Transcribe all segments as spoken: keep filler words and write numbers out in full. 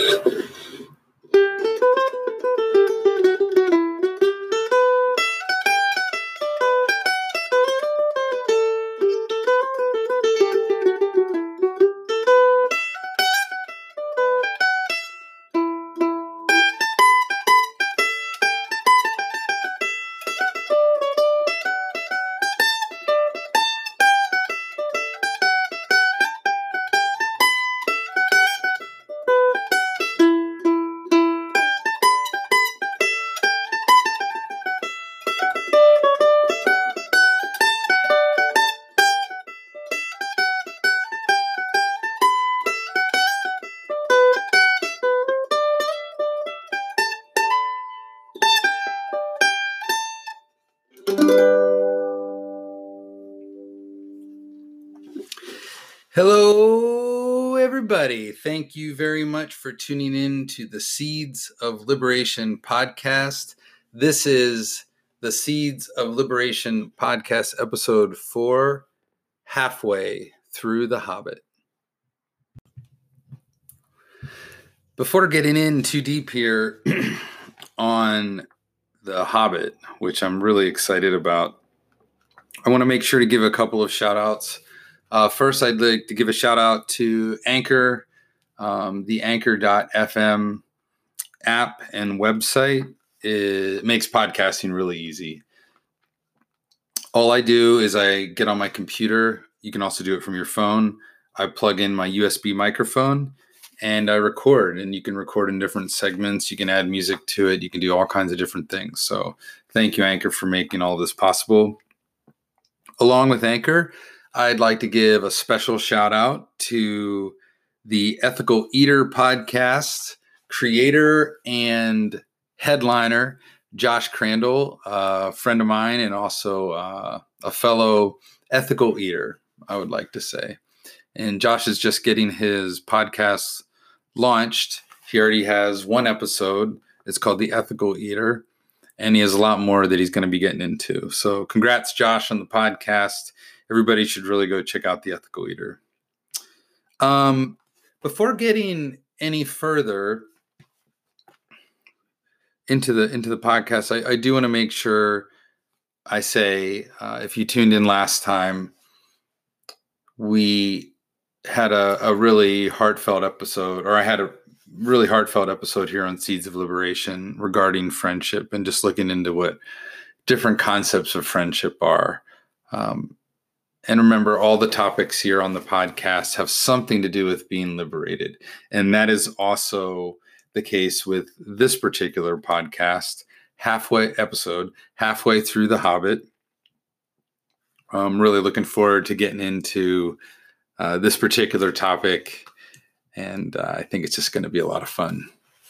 Hello, everybody. Thank you very much for tuning in to the Seeds of Liberation podcast. This is the Seeds of Liberation podcast, episode four, halfway through The Hobbit. Before getting in too deep here on The Hobbit, which I'm really excited about, I want to make sure to give a couple of shout outs. Uh, first, I'd like to give a shout out to Anchor, um, the anchor dot f m app and website. It makes podcasting really easy. All I do is I get on my computer. You can also do it from your phone. I plug in my U S B microphone and I record, and you can record in different segments. You can add music to it. You can do all kinds of different things. So thank you, Anchor, for making all this possible. Along with Anchor, I'd like to give a special shout out to the Ethical Eater podcast creator and headliner, Josh Crandall, a friend of mine and also uh, a fellow ethical eater, I would like to say. And Josh is just getting his podcast launched. He already has one episode. It's called The Ethical Eater, and he has a lot more that he's going to be getting into. So congrats, Josh, on the podcast. Everybody should really go check out The Ethical Eater. Um, before getting any further into the into the podcast, I, I do want to make sure I say, uh, if you tuned in last time, we had a, a really heartfelt episode, or I had a really heartfelt episode here on Seeds of Liberation regarding friendship and just looking into what different concepts of friendship are. Um, And remember, all the topics here on the podcast have something to do with being liberated. And that is also the case with this particular podcast, halfway episode, halfway through The Hobbit. I'm really looking forward to getting into uh, this particular topic. And uh, I think it's just going to be a lot of fun.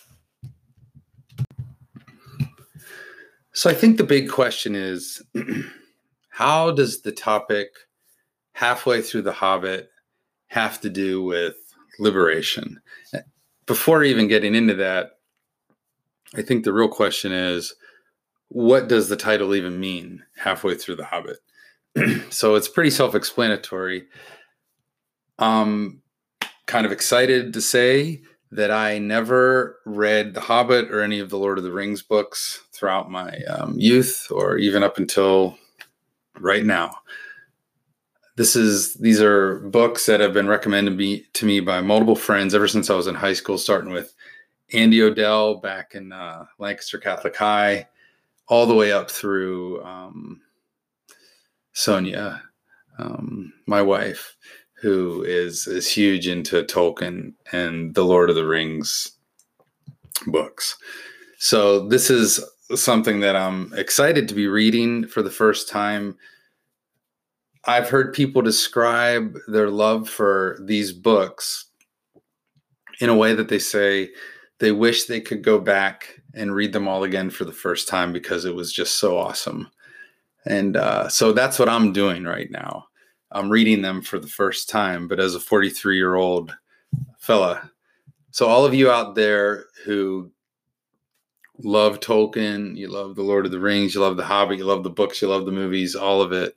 So I think the big question is, how does the topic halfway through The Hobbit have to do with liberation? Before even getting into that, I think the real question is, what does the title even mean, halfway through The Hobbit? So it's pretty self-explanatory. I'm kind of excited to say that I never read The Hobbit or any of the Lord of the Rings books throughout my um, youth, or even up until right now. This is these are books that have been recommended me, to me by multiple friends ever since I was in high school, starting with Andy O'Dell back in uh, Lancaster Catholic High, all the way up through um, Sonia, um, my wife, who is is huge into Tolkien and the Lord of the Rings books. So this is something that I'm excited to be reading for the first time. I've heard people describe their love for these books in a way that they say they wish they could go back and read them all again for the first time because it was just so awesome. And uh, so that's what I'm doing right now. I'm reading them for the first time, but as a forty-three-year-old fella. So all of you out there who love Tolkien, you love The Lord of the Rings, you love The Hobbit, you love the books, you love the movies, all of it,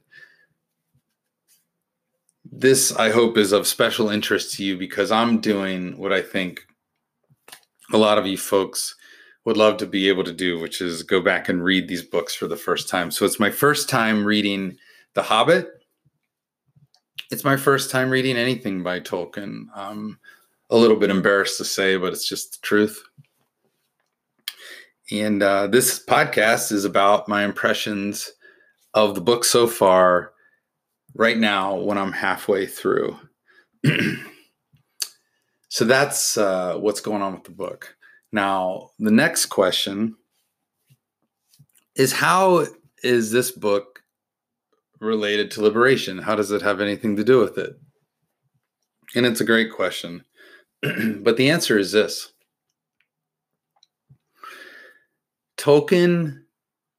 this, I hope, is of special interest to you, because I'm doing what I think a lot of you folks would love to be able to do, which is go back and read these books for the first time. So it's my first time reading The Hobbit. It's my first time reading anything by Tolkien. I'm a little bit embarrassed to say, but it's just the truth. And uh, this podcast is about my impressions of the book so far, right now, when I'm halfway through. So that's uh, what's going on with the book. Now, the next question is, how is this book related to liberation? How does it have anything to do with it? And it's a great question. But the answer is this. Tolkien,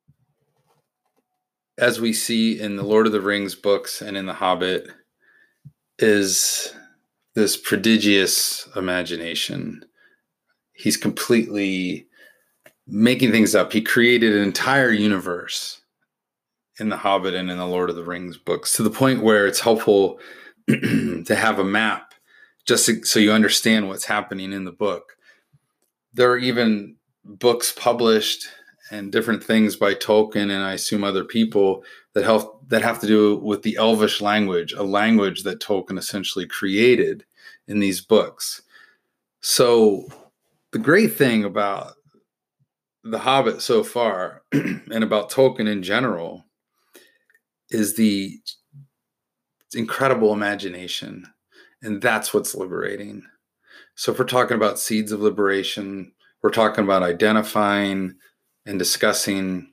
as we see in the Lord of the Rings books and in The Hobbit, is this prodigious imagination. He's completely making things up. He created an entire universe in The Hobbit and in the Lord of the Rings books, to the point where it's helpful to have a map just so you understand what's happening in the book. There are even books published and different things by Tolkien, and I assume other people, that help that have to do with the Elvish language, a language that Tolkien essentially created in these books. So the great thing about The Hobbit so far, and about Tolkien in general, is the incredible imagination. And that's what's liberating. So if we're talking about seeds of liberation, we're talking about identifying and discussing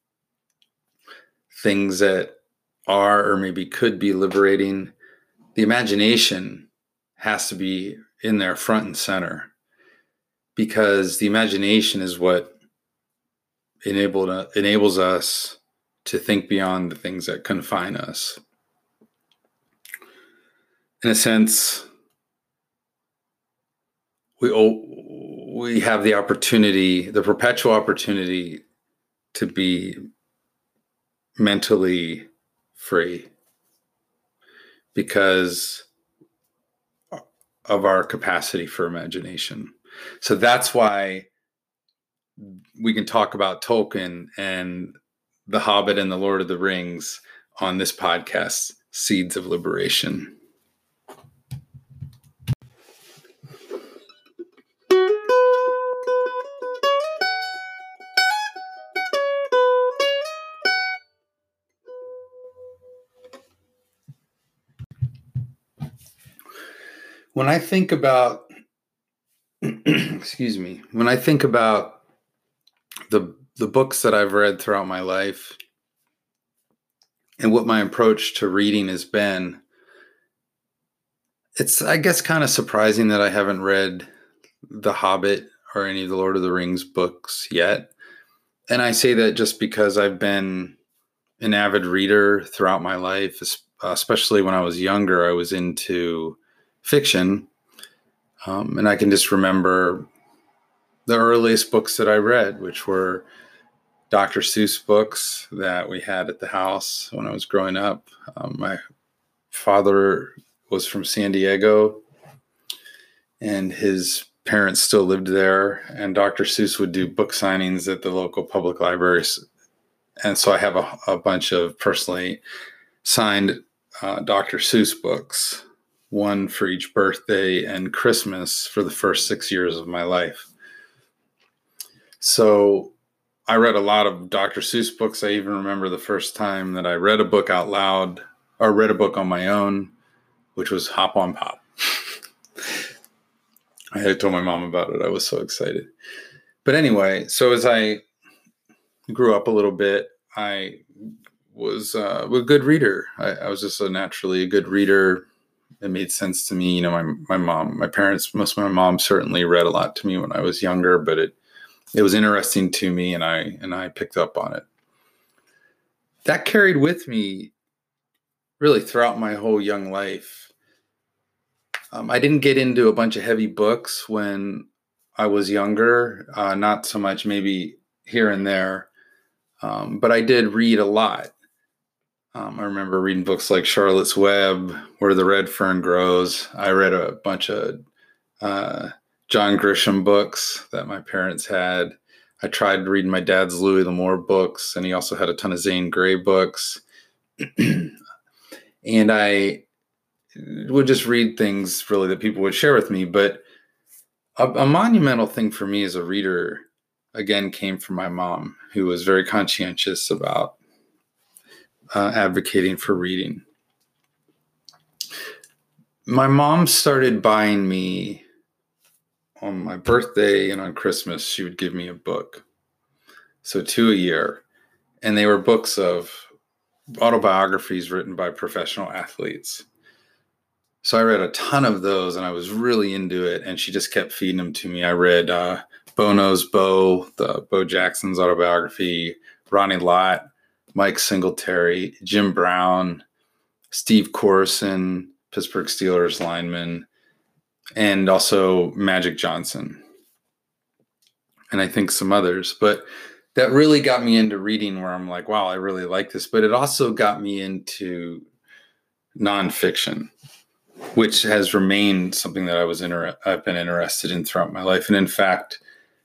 things that are or maybe could be liberating. The imagination has to be in there front and center, because the imagination is what enabled, uh, enables us to think beyond the things that confine us. In a sense, we we have the opportunity, the perpetual opportunity, to be mentally free because of our capacity for imagination. So that's why we can talk about Tolkien and The Hobbit and the Lord of the Rings on this podcast, Seeds of Liberation. When I think about, excuse me, when I think about the the books that I've read throughout my life and what my approach to reading has been, it's, I guess, kind of surprising that I haven't read The Hobbit or any of the Lord of the Rings books yet. And I say that just because I've been an avid reader throughout my life, especially when I was younger. I was into fiction. Um, and I can just remember the earliest books that I read, which were Doctor Seuss books that we had at the house when I was growing up. Um, my father was from San Diego, and his parents still lived there. And Doctor Seuss would do book signings at the local public libraries. And so I have a, a bunch of personally signed uh, Doctor Seuss books, one for each birthday and Christmas for the first six years of my life. So I read a lot of Doctor Seuss books. I even remember the first time that I read a book out loud, or read a book on my own, which was Hop on Pop. I had told my mom about it. I was so excited. But anyway, so as I grew up a little bit, I was uh, a good reader. I, I was just a naturally a good reader. It made sense to me. You know, my my mom, my parents, most of my mom certainly read a lot to me when I was younger, but it it was interesting to me, and I and I picked up on it. That carried with me really throughout my whole young life. Um, I didn't get into a bunch of heavy books when I was younger, uh, not so much maybe here and there, um, but I did read a lot. Um, I remember reading books like Charlotte's Web, Where the Red Fern Grows. I read a bunch of uh, John Grisham books that my parents had. I tried reading my dad's Louis L'Amour books, and he also had a ton of Zane Grey books. And I would just read things really that people would share with me. But a, a monumental thing for me as a reader, again, came from my mom, who was very conscientious about uh, advocating for reading. My mom started buying me on my birthday and on Christmas. She would give me a book. So two a year. And they were books of autobiographies written by professional athletes. So I read a ton of those and I was really into it. And she just kept feeding them to me. I read uh, Bo Knows Bo, the Bo Jackson's autobiography, Ronnie Lott, Mike Singletary, Jim Brown, Steve Corson, Pittsburgh Steelers lineman, and also Magic Johnson. And I think some others. But that really got me into reading where I'm like, wow, I really like this. But it also got me into nonfiction, which has remained something that I was inter- I've been interested in throughout my life. And in fact,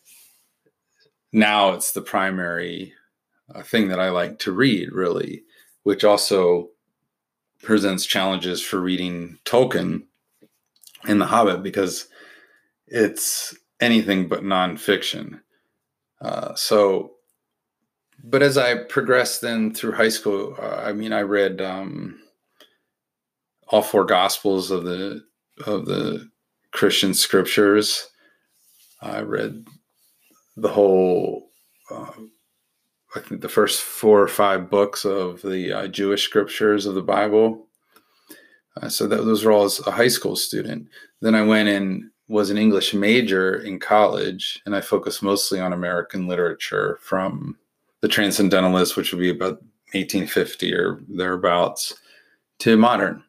now it's the primary uh, thing that I like to read, really, which also presents challenges for reading Tolkien and The Hobbit, because it's anything but nonfiction. Uh, so, but as I progressed then through high school, uh, I mean, I read um, all four Gospels of the of the Christian scriptures. I read the whole, uh, I think the first four or five books of the uh, Jewish scriptures of the Bible. Uh, so that, those were all as a high school student. Then I went and was an English major in college, and I focused mostly on American literature from the Transcendentalists, which would be about eighteen fifty or thereabouts, to modern.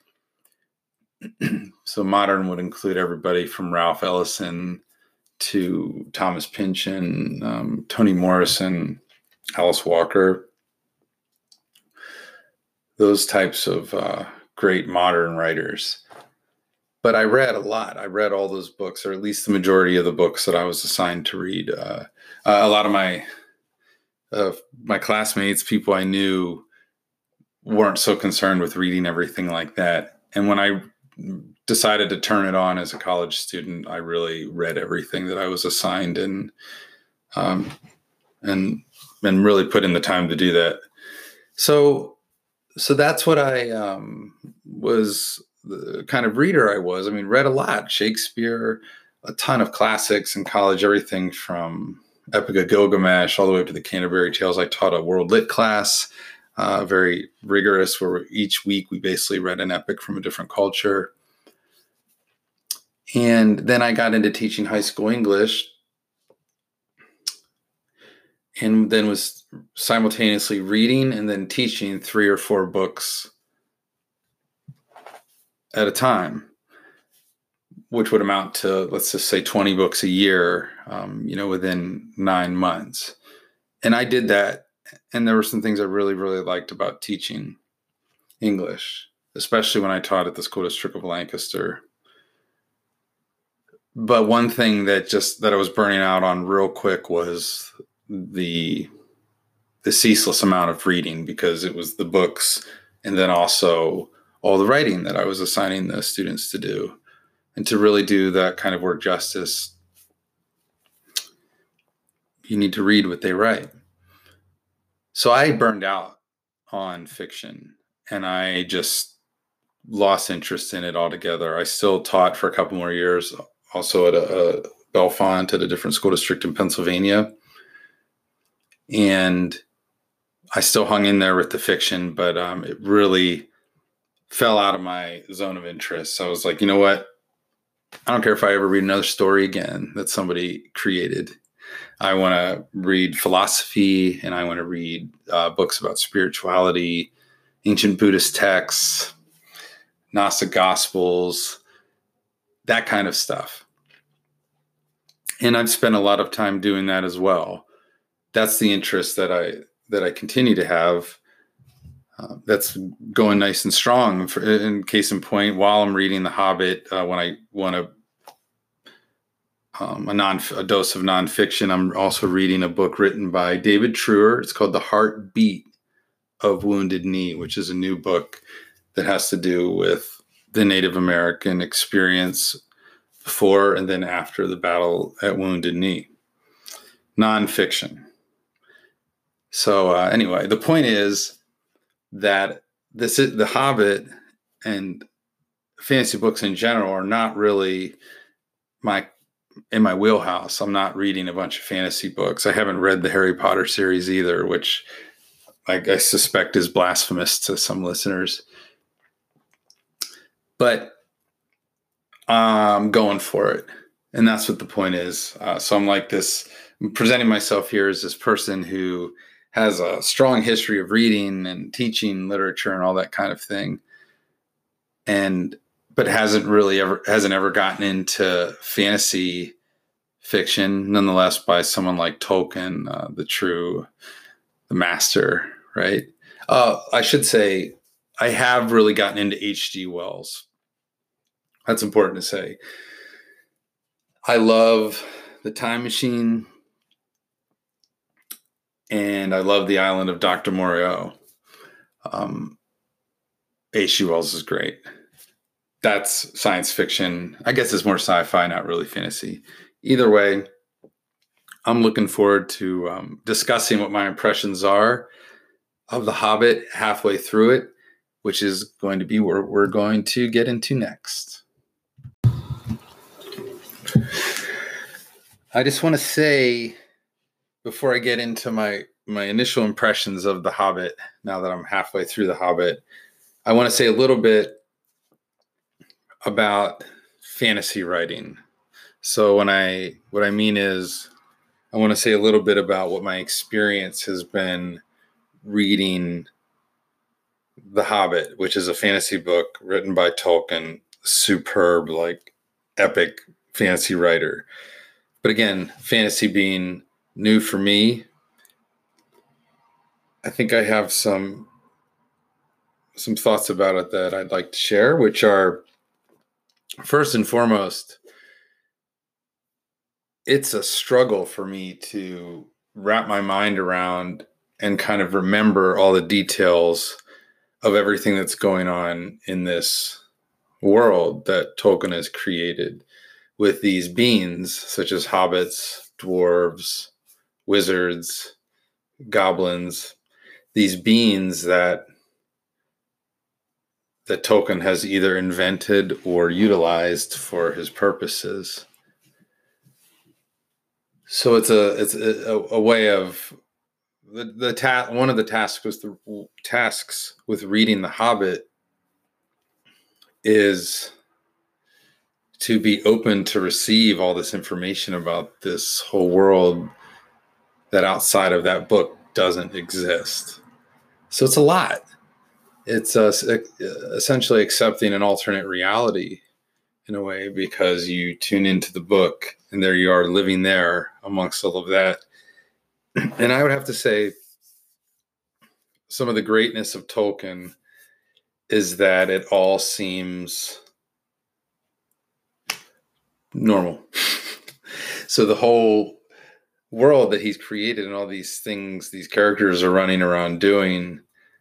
So modern would include everybody from Ralph Ellison to Thomas Pynchon, um, Toni Morrison, Alice Walker, those types of uh, great modern writers. But I read a lot. I read all those books, or at least the majority of the books that I was assigned to read. Uh, uh, a lot of my uh, my classmates, people I knew, weren't so concerned with reading everything like that. And when I decided to turn it on as a college student, I really read everything that I was assigned, and um, and and really put in the time to do that. So so that's what I um, was, the kind of reader I was. I mean, read a lot, Shakespeare, a ton of classics in college, everything from Epic of Gilgamesh all the way up to the Canterbury Tales. I taught a world lit class, uh, very rigorous, where each week we basically read an epic from a different culture. And then I got into teaching high school English, and then was simultaneously reading and then teaching three or four books at a time, which would amount to, let's just say, twenty books a year, um, you know, within nine months. And I did that. And there were some things I really, really liked about teaching English, especially when I taught at the School District of Lancaster. But one thing that just that I was burning out on real quick was the the ceaseless amount of reading, because it was the books and then also all the writing that I was assigning the students to do. And to really do that kind of work justice, you need to read what they write. So I burned out on fiction, and I just lost interest in it altogether. I still taught for a couple more years, also at a, a Bellefonte at a different school district in Pennsylvania. And I still hung in there with the fiction, but um, it really fell out of my zone of interest. So I was like, you know what? I don't care if I ever read another story again that somebody created. I want to read philosophy, and I want to read uh, books about spirituality, ancient Buddhist texts, Gnostic Gospels, that kind of stuff. And I've spent a lot of time doing that as well. That's the interest that I that I continue to have. Uh, that's going nice and strong. For, in case in point, while I'm reading The Hobbit, uh, when I want to um, a non a dose of nonfiction. I'm also reading a book written by David Truer. It's called The Heartbeat of Wounded Knee, which is a new book that has to do with the Native American experience before and then after the battle at Wounded Knee. Nonfiction. So uh, anyway, the point is that this is, The Hobbit and fantasy books in general are not really my in my wheelhouse. I'm not reading a bunch of fantasy books. I haven't read the Harry Potter series either, which I, I suspect is blasphemous to some listeners. But I'm going for it. And that's what the point is. Uh, so I'm like this, I'm presenting myself here as this person who has a strong history of reading and teaching literature and all that kind of thing. And, but hasn't really ever, hasn't ever gotten into fantasy fiction, nonetheless, by someone like Tolkien, uh, the true, the master, right? Uh, I should say, I have really gotten into H G Wells. That's important to say. I love The Time Machine, and I love The Island of Doctor Moreau. Um, H G Wells is great. That's science fiction. I guess it's more sci-fi, not really fantasy. Either way, I'm looking forward to um, discussing what my impressions are of The Hobbit halfway through it, which is going to be where we're going to get into next. I just want to say, before I get into my, my initial impressions of The Hobbit, now that I'm halfway through The Hobbit, I want to say a little bit about fantasy writing. So when I, what I mean is, I want to say a little bit about what my experience has been reading The Hobbit, which is a fantasy book written by Tolkien, superb, like epic fantasy writer. But again, fantasy being new for me, I think I have some some thoughts about it that I'd like to share, which are, first and foremost, it's a struggle for me to wrap my mind around and kind of remember all the details of everything that's going on in this world that Tolkien has created with these beings such as hobbits, dwarves, wizards, goblins, these beings that that Tolkien has either invented or utilized for his purposes. So it's a it's a, a way of the the ta- one of the tasks was the tasks with reading The Hobbit is to be open to receive all this information about this whole world that outside of that book doesn't exist. So it's a lot. It's uh, essentially accepting an alternate reality in a way, because you tune into the book and there you are living there amongst all of that. And I would have to say some of the greatness of Tolkien is that it all seems normal. So the whole world that he's created and all these things these characters are running around doing,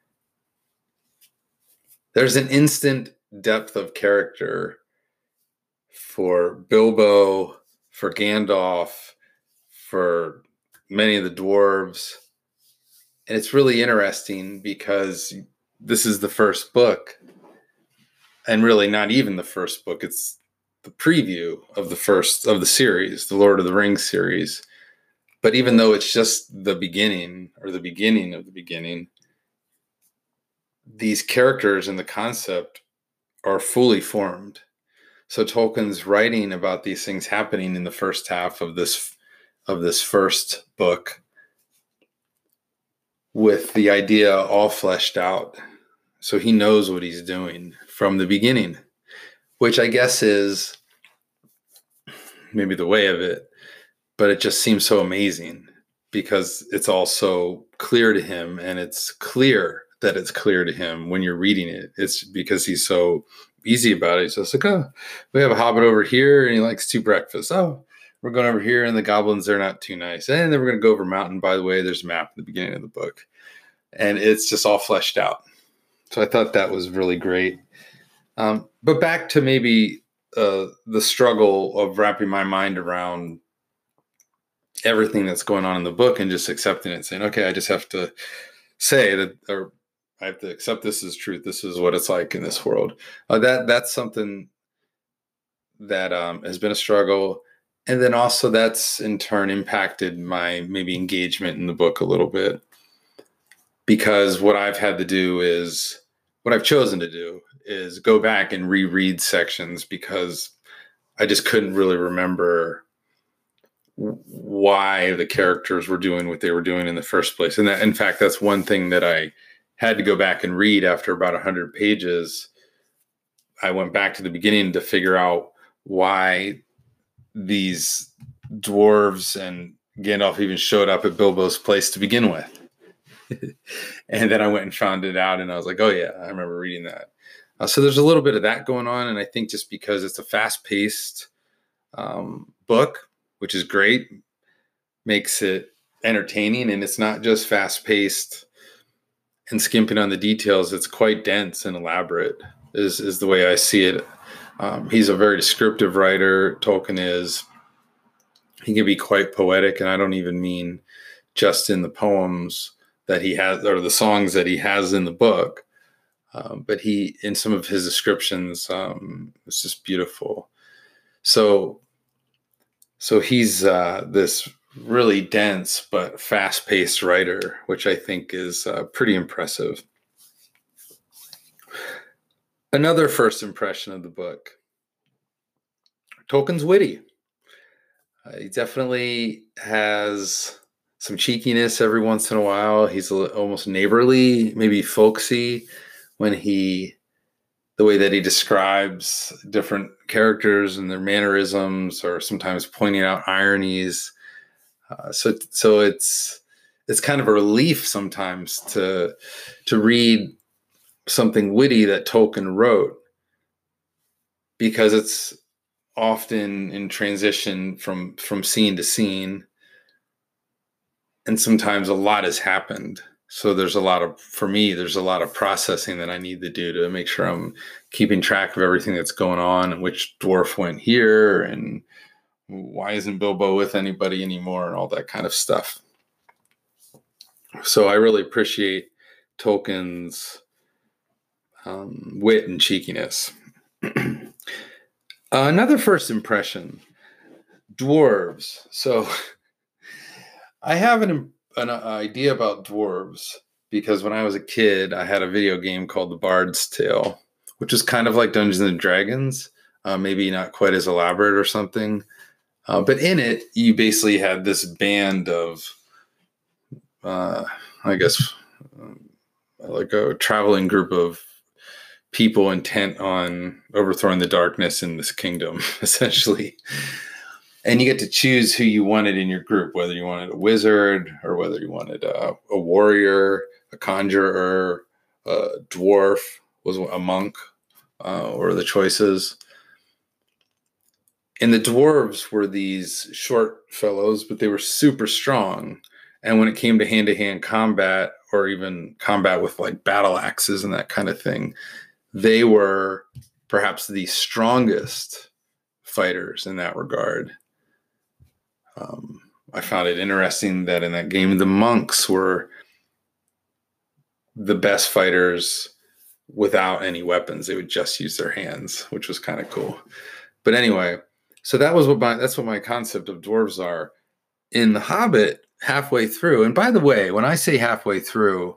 there's an instant depth of character for Bilbo, for Gandalf, for many of the dwarves. And it's really interesting because this is the first book, and really not even the first book. It's the preview of the first of the series, the Lord of the Rings series. But even though it's just the beginning or the beginning of the beginning, these characters and the concept are fully formed. So Tolkien's writing about these things happening in the first half of this of this first book with the idea all fleshed out. So he knows what he's doing from the beginning, which I guess is maybe the way of it, but it just seems so amazing because it's all so clear to him, and it's clear that it's clear to him when you're reading it. It's because he's so easy about it. He's just like, oh, we have a hobbit over here and he likes two breakfasts. Oh, we're going over here, and the goblins, they're not too nice. And then we're going to go over a mountain. By the way, there's a map at the beginning of the book. And it's just all fleshed out. So I thought that was really great. Um, but back to maybe uh, the struggle of wrapping my mind around everything that's going on in the book and just accepting it, saying, okay, I just have to say that, or I have to accept this as truth. This is what it's like in this world. Uh, that that's something that um, has been a struggle. And then also that's in turn impacted my maybe engagement in the book a little bit, because what I've had to do is, what I've chosen to do is go back and reread sections, because I just couldn't really remember why the characters were doing what they were doing in the first place. And that, in fact, that's one thing that I had to go back and read after about one hundred pages. I went back to the beginning to figure out why these dwarves and Gandalf even showed up at Bilbo's place to begin with. And then I went and found it out, and I was like, oh yeah, I remember reading that. Uh, so there's a little bit of that going on. And I think just because it's a fast-paced um, book, which is great, makes it entertaining. And it's not just fast-paced and skimping on the details. It's quite dense and elaborate is, is the way I see it. Um, he's a very descriptive writer. Tolkien is. He can be quite poetic, and I don't even mean just in the poems that he has, or the songs that he has in the book. Um, but he, in some of his descriptions, um, it's just beautiful. So, so he's uh, this really dense but fast-paced writer, which I think is uh, pretty impressive. Another first impression of the book: Tolkien's witty. Uh, he definitely has some cheekiness every once in a while. He's a, almost neighborly, maybe folksy, when he, the way that he describes different characters and their mannerisms, or sometimes pointing out ironies. Uh, so, so it's it's kind of a relief sometimes to to read something witty that Tolkien wrote, because it's often in transition from from scene to scene, and sometimes a lot has happened. So there's a lot of, for me, there's a lot of processing that I need to do to make sure I'm keeping track of everything that's going on, and which dwarf went here, and why isn't Bilbo with anybody anymore, and all that kind of stuff. So I really appreciate Tolkien's um, wit and cheekiness. uh, another first impression: dwarves. So I have an an idea about dwarves because when I was a kid, I had a video game called The Bard's Tale, which is kind of like Dungeons and Dragons, uh, maybe not quite as elaborate or something. Uh, but in it, you basically had this band of, uh, I guess, um, like a traveling group of people intent on overthrowing the darkness in this kingdom, essentially. And you get to choose who you wanted in your group, whether you wanted a wizard, or whether you wanted a, a warrior, a conjurer, a dwarf was a monk, uh, or the choices. And the dwarves were these short fellows, but they were super strong. And when it came to hand-to-hand combat, or even combat with like battle axes and that kind of thing, they were perhaps the strongest fighters in that regard. Um, I found it interesting that in that game, the monks were the best fighters without any weapons. They would just use their hands, which was kind of cool. But anyway, so that was what my, that's what my concept of dwarves are. In The Hobbit, halfway through, and by the way, when I say halfway through,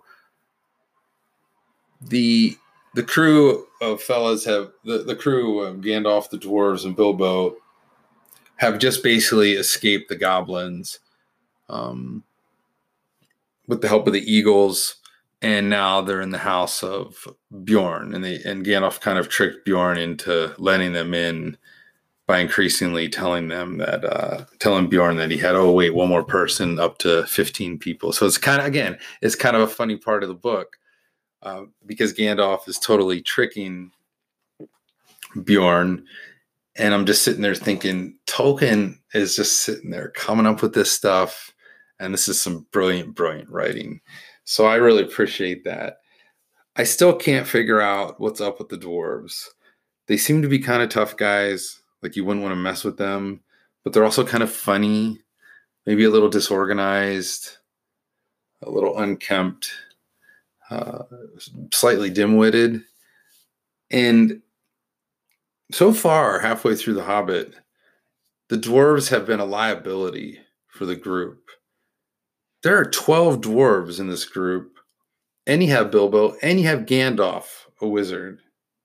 the the crew of fellas have, the, the crew of Gandalf, the dwarves, and Bilbo have just basically escaped the goblins um, with the help of the eagles, and now they're in the house of Bjorn, and they and Gandalf kind of tricked Bjorn into letting them in by increasingly telling them that, uh, telling Bjorn that he had, oh wait, one more person, up to fifteen people. So it's kind of, again, it's kind of a funny part of the book uh, because Gandalf is totally tricking Bjorn. And I'm just sitting there thinking, Tolkien is just sitting there coming up with this stuff. And this is some brilliant, brilliant writing. So I really appreciate that. I still can't figure out what's up with the dwarves. They seem to be kind of tough guys. Like you wouldn't want to mess with them. But they're also kind of funny. Maybe a little disorganized. A little unkempt. Uh, slightly dim-witted. And so far, halfway through The Hobbit, the dwarves have been a liability for the group. There are twelve dwarves in this group, and you have Bilbo, and you have Gandalf, a wizard.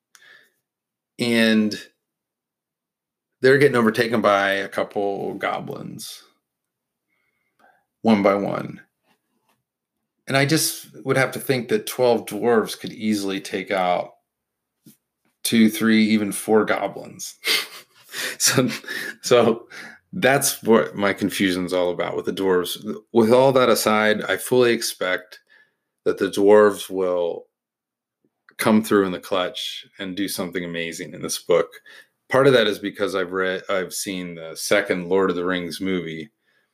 And they're getting overtaken by a couple goblins, one by one. And I just would have to think that twelve dwarves could easily take out two, three, even four goblins. so, so that's what my confusion is all about with the dwarves. With all that aside, I fully expect that the dwarves will come through in the clutch and do something amazing in this book. Part of that is because I've read, I've seen the second Lord of the Rings movie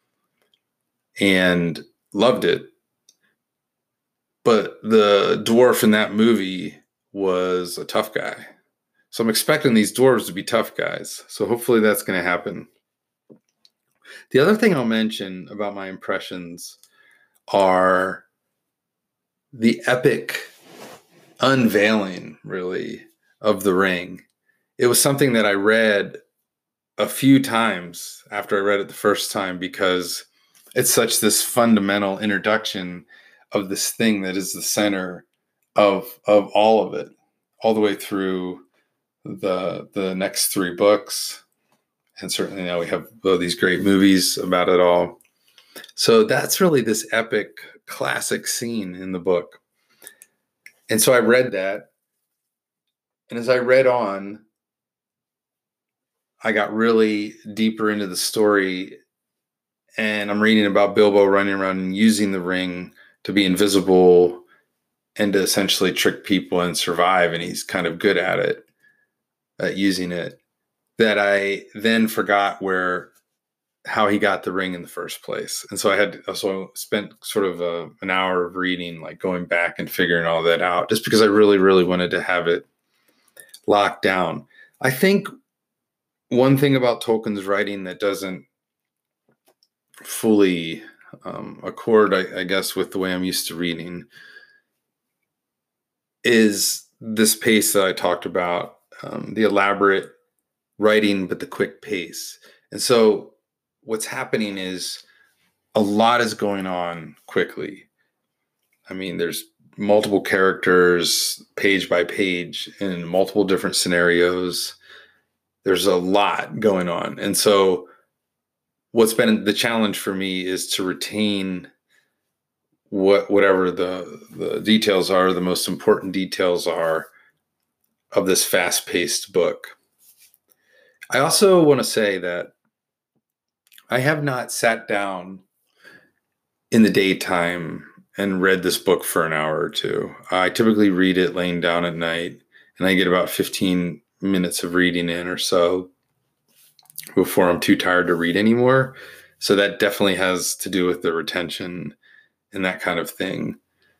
and loved it. But the dwarf in that movie was a tough guy. So I'm expecting these dwarves to be tough guys. So hopefully that's going to happen. The other thing I'll mention about my impressions are the epic unveiling, really, of the ring. It was something that I read a few times after I read it the first time because it's such this fundamental introduction of this thing that is the center of of all of it, all the way through the the next three books. And certainly now we have oh, these great movies about it all. So that's really this epic classic scene in the book. And so I read that. And as I read on, I got really deeper into the story. And I'm reading about Bilbo running around and using the ring to be invisible and to essentially trick people and survive. And he's kind of good at it, at using it, that I then forgot where, how he got the ring in the first place. And so I had, so spent sort of a, an hour of reading, like going back and figuring all that out, just because I really, really wanted to have it locked down. I think one thing about Tolkien's writing that doesn't fully um, accord, I, I guess, with the way I'm used to reading is this pace that I talked about, um, the elaborate writing, but the quick pace. And so what's happening is a lot is going on quickly. I mean, there's multiple characters, page by page, in multiple different scenarios. There's a lot going on. And so what's been the challenge for me is to retain what whatever the, the details are, the most important details are of this fast-paced book. I also want to say that I have not sat down in the daytime and read this book for an hour or two. I typically read it laying down at night, and I get about fifteen minutes of reading in or so before I'm too tired to read anymore. So that definitely has to do with the retention and that kind of thing.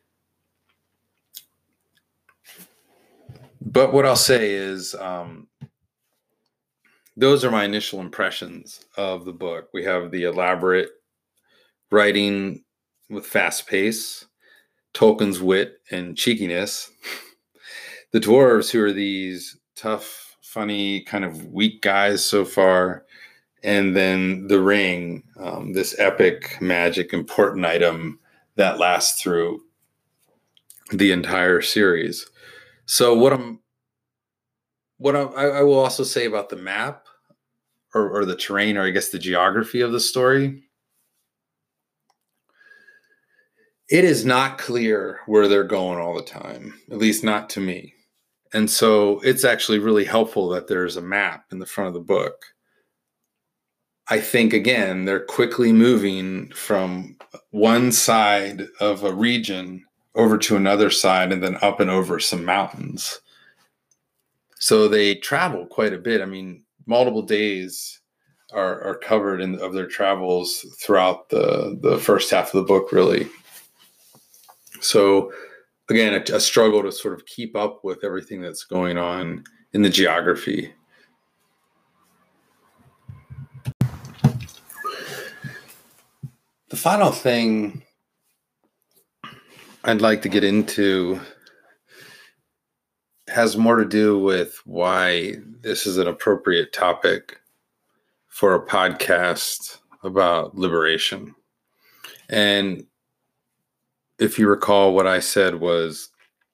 But what I'll say is, um, those are my initial impressions of the book. We have the elaborate writing with fast pace, Tolkien's wit and cheekiness, the dwarves, who are these tough, funny, kind of weak guys so far, and then the ring, um, this epic, magic, important item that lasts through the entire series. So what I'm, what I'm, I, I will also say about the map or, or the terrain, or I guess the geography of the story, it is not clear where they're going all the time, at least not to me. And so it's actually really helpful that there's a map in the front of the book. I think, again, they're quickly moving from one side of a region over to another side and then up and over some mountains. So they travel quite a bit. I mean, multiple days are, are covered in of their travels throughout the, the first half of the book, really. So again, a, a struggle to sort of keep up with everything that's going on in the geography. The final thing I'd like to get into has more to do with why this is an appropriate topic for a podcast about liberation. And if you recall, what I said was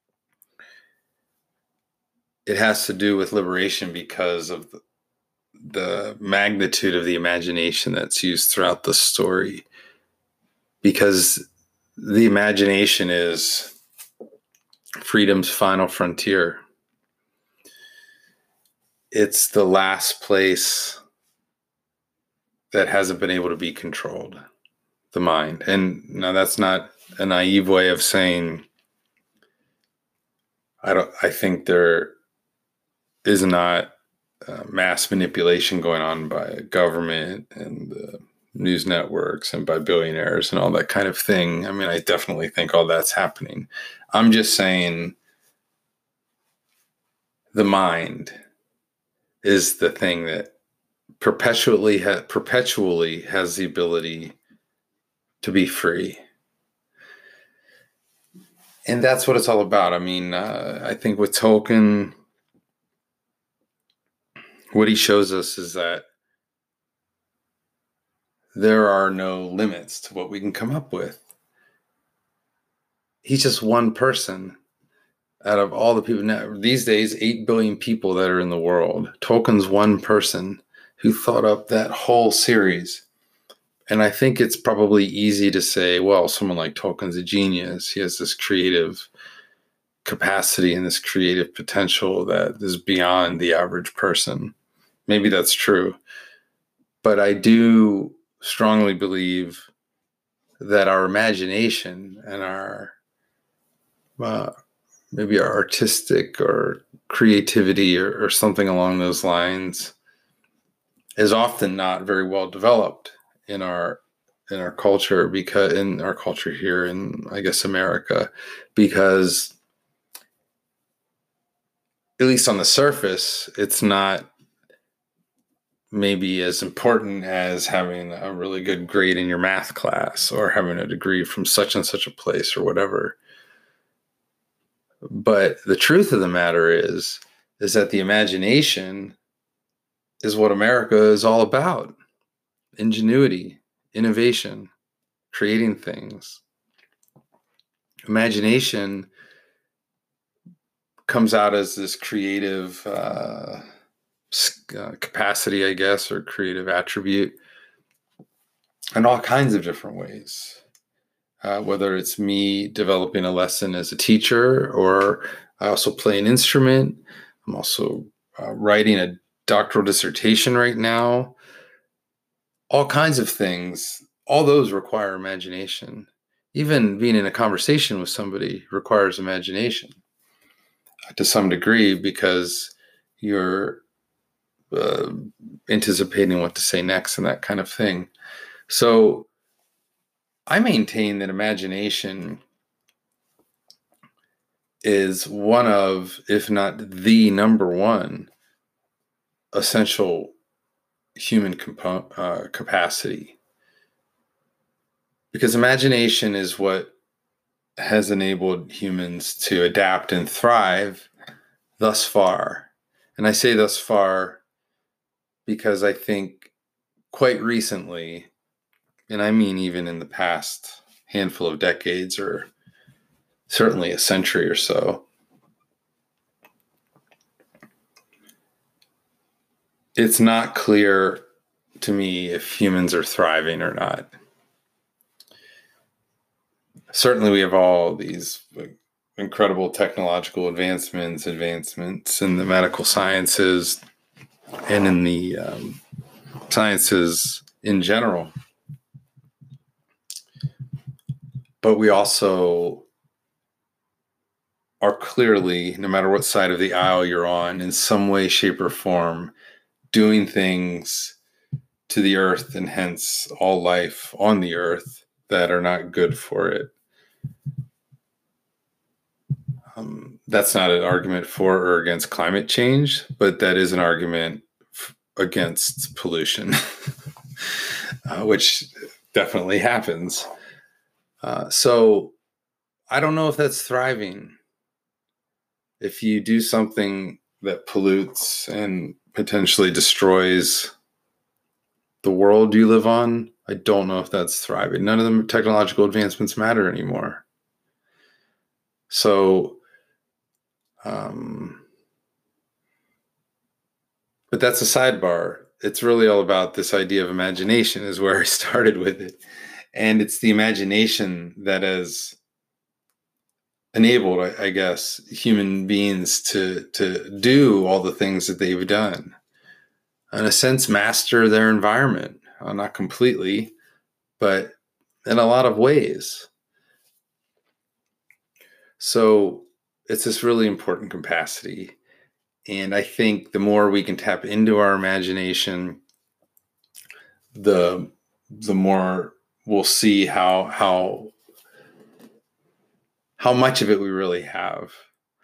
it has to do with liberation because of the, the magnitude of the imagination that's used throughout the story. Because the imagination is freedom's final frontier. It's the last place that hasn't been able to be controlled, the mind. And now that's not a naive way of saying I don't. I think there is not uh, mass manipulation going on by government and the news networks and by billionaires and all that kind of thing. I mean, I definitely think all that's happening. I'm just saying the mind is the thing that perpetually ha- perpetually has the ability to be free. And that's what it's all about. I mean, uh, I think with Tolkien, what he shows us is that there are no limits to what we can come up with. He's just one person out of all the people now. These days, eight billion people that are in the world. Tolkien's one person who thought up that whole series. And I think it's probably easy to say, well, someone like Tolkien's a genius. He has this creative capacity and this creative potential that is beyond the average person. Maybe that's true. But I do strongly believe that our imagination and our uh, maybe our artistic or creativity or, or something along those lines is often not very well developed in our in our culture, because in our culture here in, I guess, America, because at least on the surface, it's not maybe as important as having a really good grade in your math class or having a degree from such and such a place or whatever. But the truth of the matter is, is that the imagination is what America is all about. Ingenuity, innovation, creating things. Imagination comes out as this creative uh, uh, capacity, I guess, or creative attribute in all kinds of different ways. Uh, whether it's me developing a lesson as a teacher, or I also play an instrument. I'm also uh, writing a doctoral dissertation right now. All kinds of things. All those require imagination. Even being in a conversation with somebody requires imagination to some degree, because you're uh, anticipating what to say next and that kind of thing. So I maintain that imagination is one of, if not the number one, essential human compo- uh, capacity. Because imagination is what has enabled humans to adapt and thrive thus far. And I say thus far because I think quite recently, and I mean even in the past handful of decades, or certainly a century or so, it's not clear to me if humans are thriving or not. Certainly we have all these incredible technological advancements, advancements in the medical sciences and in the um, sciences in general. But we also are clearly, no matter what side of the aisle you're on, in some way, shape, or form, doing things to the earth and hence all life on the earth that are not good for it. Um, that's not an argument for or against climate change, but that is an argument f- against pollution, uh, which definitely happens. Uh, so I don't know if that's thriving. If you do something that pollutes and potentially destroys the world you live on, I don't know if that's thriving. None of the technological advancements matter anymore. So, um, but that's a sidebar. It's really all about this idea of imagination is where I started with it. And it's the imagination that has enabled, I, I guess, human beings to, to do all the things that they've done. In a sense, master their environment. Uh, not completely, but in a lot of ways. So it's this really important capacity. And I think the more we can tap into our imagination, the the more we'll see how how how much of it we really have.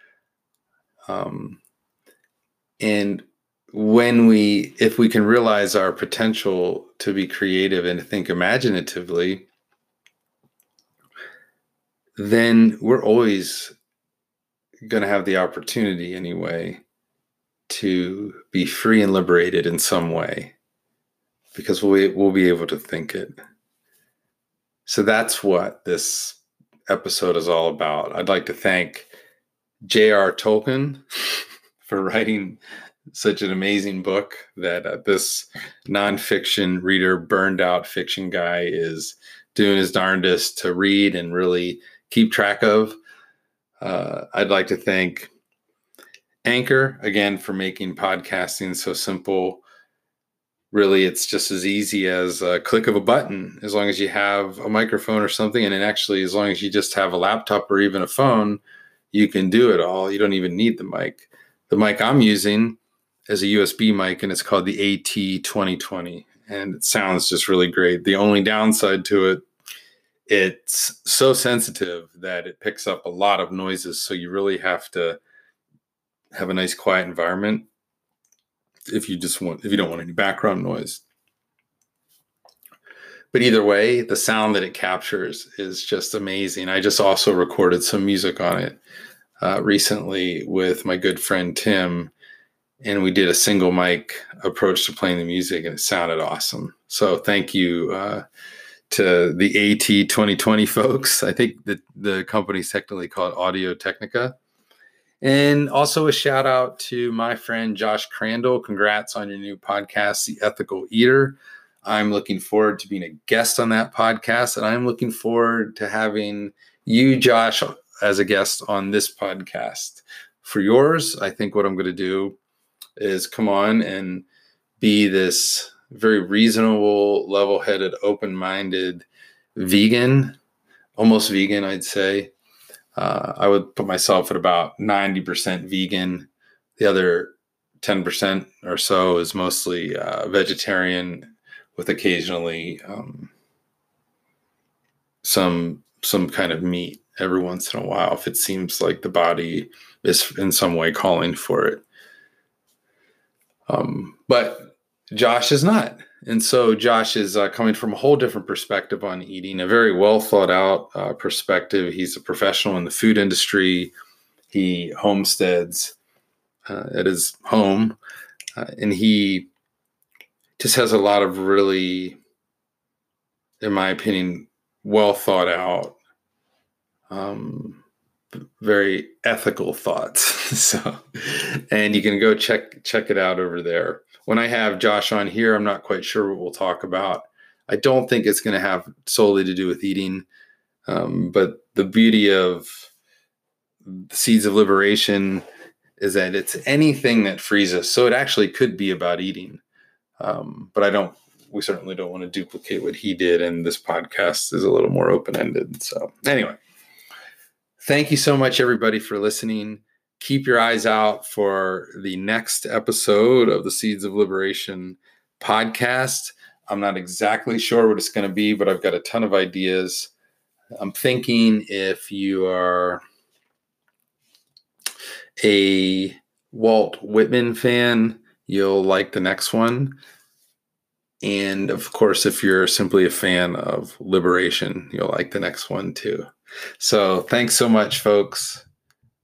Um, and when we, if we can realize our potential to be creative and to think imaginatively, then we're always going to have the opportunity anyway to be free and liberated in some way, because we'll, we'll be able to think it. So that's what this episode is all about. I'd like to thank J R Tolkien for writing such an amazing book that uh, this nonfiction reader, burned out fiction guy is doing his darndest to read and really keep track of. Uh, I'd like to thank Anchor again for making podcasting so simple. Really, it's just as easy as a click of a button, as long as you have a microphone or something. And then actually, as long as you just have a laptop or even a phone, you can do it all. You don't even need the mic. The mic I'm using is a U S B mic, and it's called the A T twenty twenty. And it sounds just really great. The only downside to it, it's so sensitive that it picks up a lot of noises. So you really have to have a nice quiet environment if you just want, if you don't want any background noise. But either way, the sound that it captures is just amazing. I just also recorded some music on it uh, recently with my good friend Tim, and we did a single mic approach to playing the music, and it sounded awesome. So thank you uh, to the A T twenty twenty folks. I think that the company's technically called Audio Technica. And also a shout out to my friend Josh Crandall. Congrats on your new podcast, The Ethical Eater. I'm looking forward to being a guest on that podcast, and I'm looking forward to having you, Josh, as a guest on this podcast. For yours, I think what I'm going to do is come on and be this very reasonable, level-headed, open-minded vegan, almost vegan, I'd say. Uh, I would put myself at about ninety percent vegan. The other ten percent or so is mostly uh, vegetarian, with occasionally um, some some kind of meat every once in a while if it seems like the body is in some way calling for it. Um, but Josh is not. And so Josh is uh, coming from a whole different perspective on eating, a very well thought out uh, perspective. He's a professional in the food industry. He homesteads uh, at his home, uh, and he just has a lot of really, in my opinion, well thought out, um, very ethical thoughts. So, and you can go check check it out over there. When I have Josh on here, I'm not quite sure what we'll talk about. I don't think it's going to have solely to do with eating, um, but the beauty of Seeds of Liberation is that it's anything that frees us. So it actually could be about eating, um, but I don't. We certainly don't want to duplicate what he did, and this podcast is a little more open-ended. So anyway, thank you so much, everybody, for listening. keep your eyes out for the next episode of the Seeds of Liberation podcast. I'm not exactly sure what it's going to be, but I've got a ton of ideas. I'm thinking if you are a Walt Whitman fan, you'll like the next one. And of course, if you're simply a fan of liberation, you'll like the next one too. So thanks so much, folks.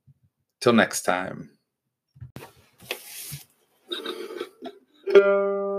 Till next time.